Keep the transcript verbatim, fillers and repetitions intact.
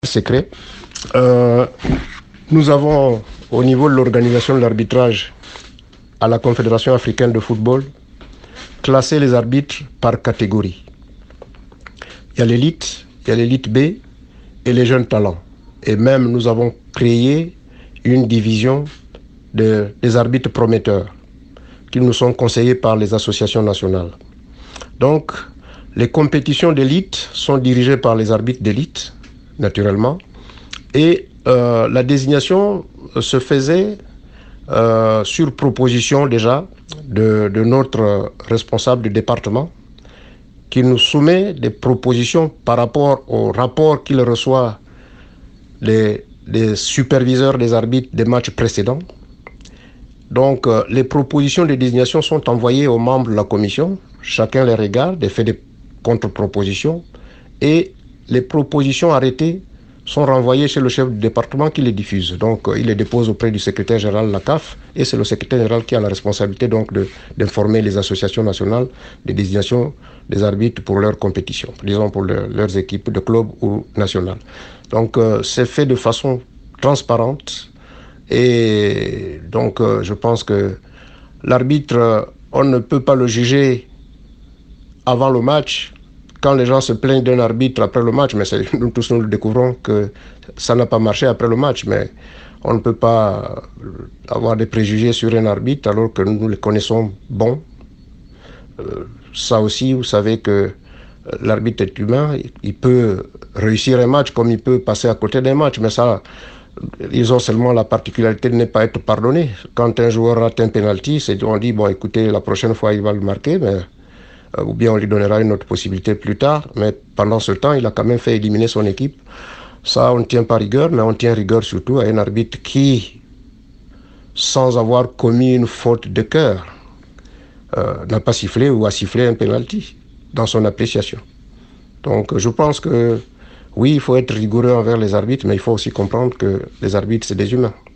secret. Euh, nous avons, au niveau de l'organisation de l'arbitrage à la Confédération africaine de football, classé les arbitres par catégorie. Il y a l'élite, il y a l'élite B et les jeunes talents. Et même nous avons créé une division de, des arbitres prometteurs qui nous sont conseillés par les associations nationales. Donc, les compétitions d'élite sont dirigées par les arbitres d'élite, naturellement, et euh, la désignation se faisait euh, sur proposition déjà de, de notre responsable du département, qui nous soumet des propositions par rapport au rapport qu'il reçoit des, des superviseurs des arbitres des matchs précédents. Donc, euh, les propositions de désignation sont envoyées aux membres de la commission. Chacun les regarde et fait des contre-propositions. Et les propositions arrêtées sont renvoyées chez le chef du département qui les diffuse. Donc, euh, il les dépose auprès du secrétaire général de la C A F et c'est le secrétaire général qui a la responsabilité donc de, d'informer les associations nationales des désignations des arbitres pour leurs compétitions, disons pour le, leurs équipes de club ou nationales. Donc, euh, c'est fait de façon transparente. Et donc, euh, je pense que l'arbitre, euh, on ne peut pas le juger avant le match. Quand les gens se plaignent d'un arbitre après le match, mais c'est, nous tous nous le découvrons que ça n'a pas marché après le match. Mais on ne peut pas avoir des préjugés sur un arbitre alors que nous le connaissons bon. Euh, ça aussi, vous savez que l'arbitre est humain. Il peut réussir un match comme il peut passer à côté d'un match. Mais ça... Ils ont seulement la particularité de ne pas être pardonnés. Quand un joueur rate un penalty, c'est, on dit, bon, écoutez, la prochaine fois, il va le marquer, mais, euh, ou bien on lui donnera une autre possibilité plus tard. Mais pendant ce temps, il a quand même fait éliminer son équipe. Ça, on ne tient pas rigueur, mais on tient rigueur surtout à un arbitre qui, sans avoir commis une faute de cœur, euh, n'a pas sifflé ou a sifflé un penalty dans son appréciation. Donc, je pense que oui, il faut être rigoureux envers les arbitres, mais il faut aussi comprendre que les arbitres, c'est des humains.